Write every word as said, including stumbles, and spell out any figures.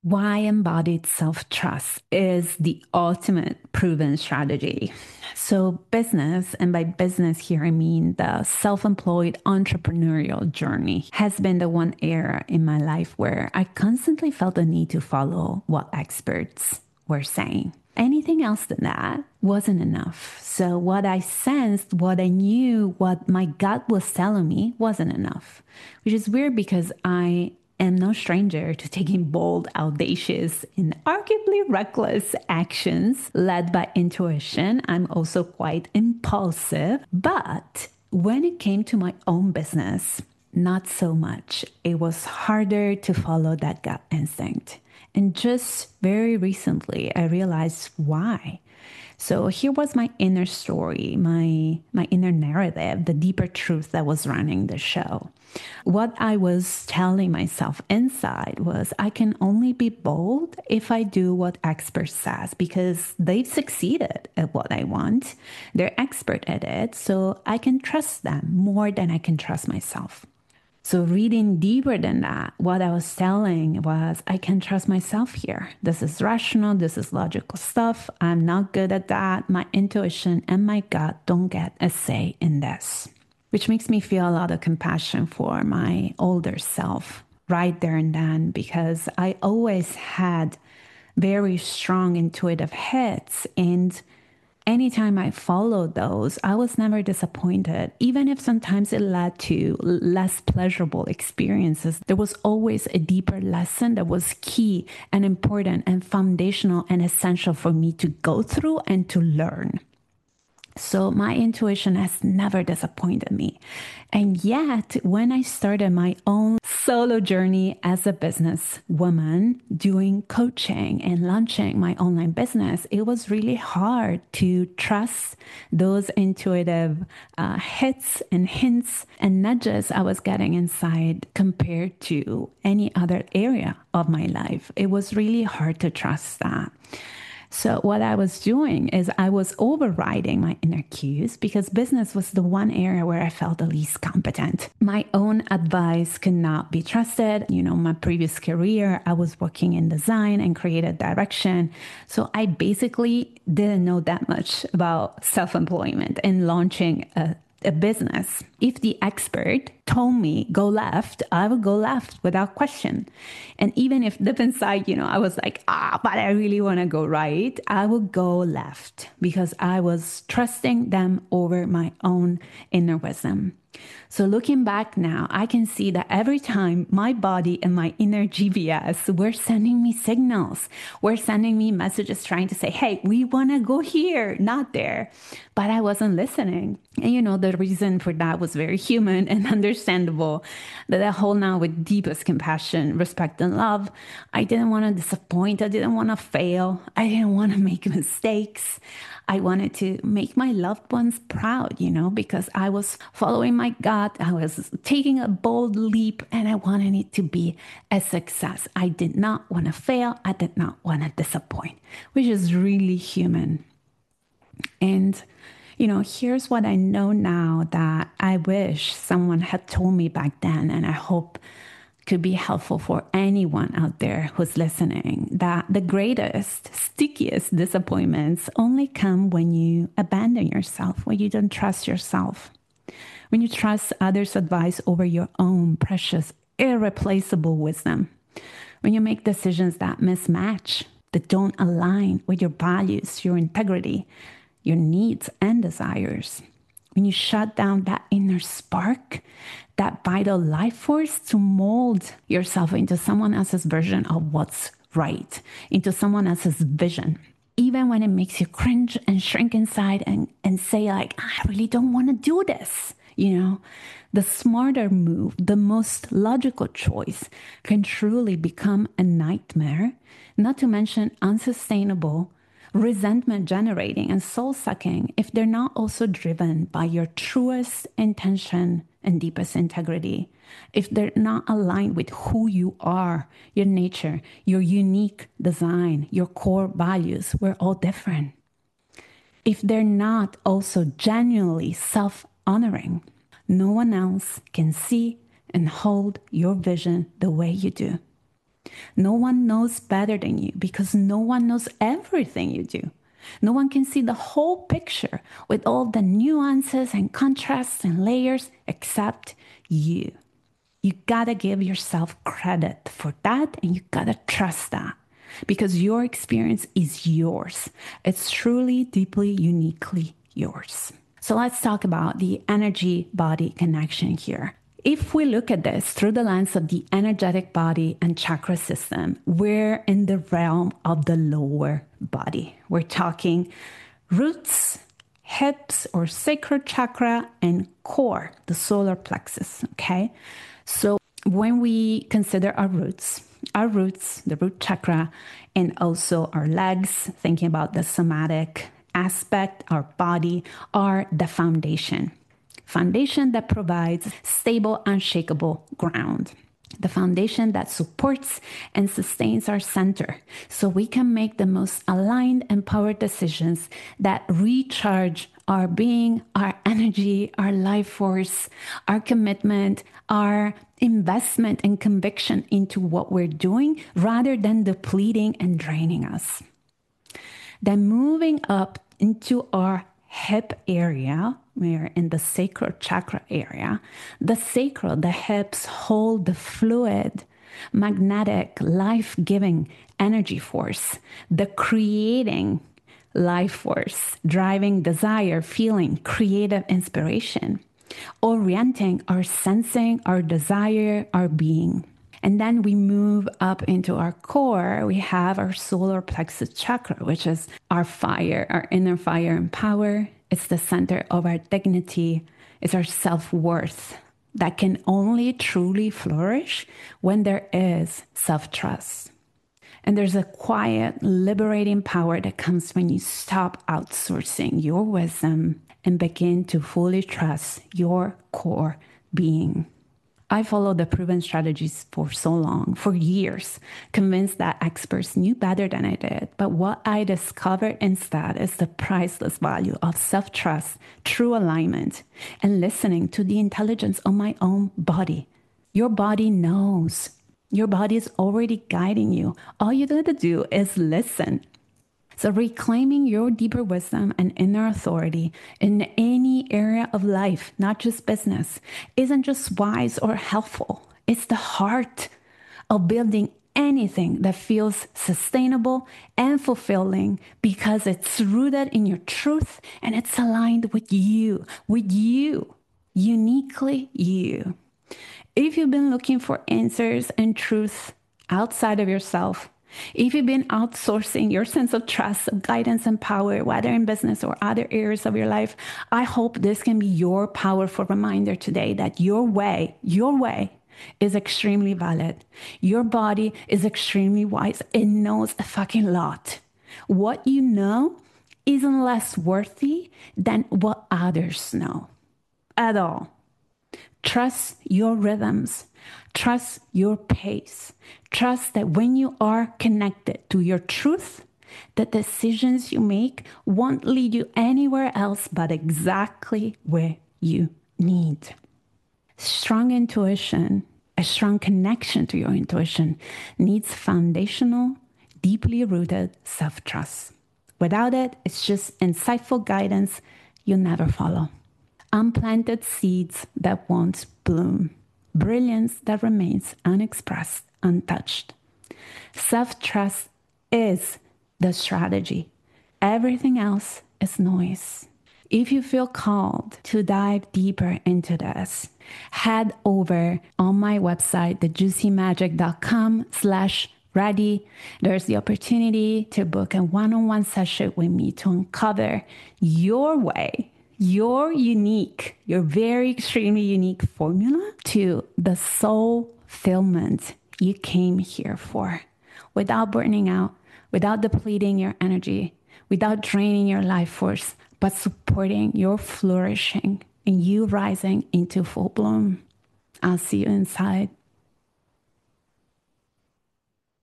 Why embodied self trust is the ultimate proven strategy. So, business, and by business here, I mean the self employed entrepreneurial journey, has been the one area in my life where I constantly felt the need to follow what experts were saying. Anything else than that wasn't enough. So, what I sensed, what I knew, what my gut was telling me wasn't enough, which is weird because I am no stranger to taking bold, audacious, and arguably reckless actions led by intuition. I'm also quite impulsive. But when it came to my own business, not so much. It was harder to follow that gut instinct. And just very recently, I realized why. So here was my inner story, my my inner narrative, the deeper truth that was running the show. What I was telling myself inside was I can only be bold if I do what experts says because they've succeeded at what I want. They're expert at it, so I can trust them more than I can trust myself. So, reading deeper than that, what I was telling was, I can trust myself here. This is rational, this is logical stuff. I'm not good at that. My intuition and my gut don't get a say in this, which makes me feel a lot of compassion for my older self right there and then, because I always had very strong intuitive hits. And anytime I followed those, I was never disappointed. Even if sometimes it led to less pleasurable experiences, there was always a deeper lesson that was key and important and foundational and essential for me to go through and to learn. So my intuition has never disappointed me. And yet, when I started my own solo journey as a business woman, doing coaching and launching my online business, it was really hard to trust those intuitive uh, hits and hints and nudges I was getting inside compared to any other area of my life. It was really hard to trust that. So what I was doing is I was overriding my inner cues because business was the one area where I felt the least competent. My own advice could not be trusted. You know, my previous career, I was working in design and creative direction. So I basically didn't know that much about self-employment and launching a a business. If the expert told me go left, I would go left without question. And even if deep inside, you know, I was like, ah, but I really want to go right, I would go left because I was trusting them over my own inner wisdom. So looking back now, I can see that every time my body and my inner G P S were sending me signals, were sending me messages trying to say, hey, we want to go here, not there. But I wasn't listening. And you know, the reason for that was very human and understandable, that I hold now with deepest compassion, respect, and love. I didn't want to disappoint. I didn't want to fail. I didn't want to make mistakes. I wanted to make my loved ones proud, you know, because I was following my gut. I was taking a bold leap and I wanted it to be a success. I did not want to fail. I did not want to disappoint, which is really human. And, you know, here's what I know now that I wish someone had told me back then, and I hope could be helpful for anyone out there who's listening, that the greatest, stickiest disappointments only come when you abandon yourself, when you don't trust yourself, when you trust others' advice over your own precious, irreplaceable wisdom, when you make decisions that mismatch, that don't align with your values, your integrity, your needs and desires. When you shut down that inner spark, that vital life force to mold yourself into someone else's version of what's right, into someone else's vision. Even when it makes you cringe and shrink inside and, and say like, I really don't want to do this. You know, the smarter move, the most logical choice can truly become a nightmare, not to mention unsustainable, resentment generating and soul sucking if they're not also driven by your truest intention and deepest integrity. If they're not aligned with who you are, your nature, your unique design, your core values, we're all different. If they're not also genuinely self-honoring, no one else can see and hold your vision the way you do. No one knows better than you because no one knows everything you do. No one can see the whole picture with all the nuances and contrasts and layers except you. You gotta give yourself credit for that, and you gotta trust that because your experience is yours. It's truly, deeply, uniquely yours. So let's talk about the energy body connection here. If we look at this through the lens of the energetic body and chakra system, we're in the realm of the lower body. We're talking roots, hips or sacral chakra, and core, the solar plexus, okay? So when we consider our roots, our roots, the root chakra, and also our legs, thinking about the somatic aspect, our body, are the foundation. Foundation that provides stable, unshakable ground. The foundation that supports and sustains our center so we can make the most aligned, empowered decisions that recharge our being, our energy, our life force, our commitment, our investment and conviction into what we're doing rather than depleting and draining us. Then moving up into our hip area, we're in the sacral chakra area. The sacral, the hips hold the fluid, magnetic, life-giving energy force, the creating life force, driving desire, feeling, creative inspiration, orienting our sensing, our desire, our being. And then we move up into our core. We have our solar plexus chakra, which is our fire, our inner fire and power. It's the center of our dignity. It's our self-worth that can only truly flourish when there is self-trust. And there's a quiet, liberating power that comes when you stop outsourcing your wisdom and begin to fully trust your core being. I followed the proven strategies for so long, for years, convinced that experts knew better than I did. But what I discovered instead is the priceless value of self-trust, true alignment, and listening to the intelligence of my own body. Your body knows. Your body is already guiding you. All you got to do is listen. So reclaiming your deeper wisdom and inner authority in any area of life, not just business, isn't just wise or helpful. It's the heart of building anything that feels sustainable and fulfilling because it's rooted in your truth and it's aligned with you, with you, uniquely you. If you've been looking for answers and truth outside of yourself, if you've been outsourcing your sense of trust, of guidance and power, whether in business or other areas of your life, I hope this can be your powerful reminder today that your way, your way is extremely valid. Your body is extremely wise. It knows a fucking lot. What you know isn't less worthy than what others know at all. Trust your rhythms. Trust your pace. Trust that when you are connected to your truth, the decisions you make won't lead you anywhere else but exactly where you need. Strong intuition, a strong connection to your intuition needs foundational, deeply rooted self-trust. Without it, it's just insightful guidance you'll never follow. Unplanted seeds that won't bloom. Brilliance that remains unexpressed, untouched. Self-trust is the strategy. Everything else is noise. If you feel called to dive deeper into this, head over on my website, the juicy magic dot com slash ready. There's the opportunity to book a one-on-one session with me to uncover your way, your unique, your very extremely unique formula to the soul fulfillment you came here for, without burning out, without depleting your energy, without draining your life force, but supporting your flourishing and you rising into full bloom. I'll see you inside.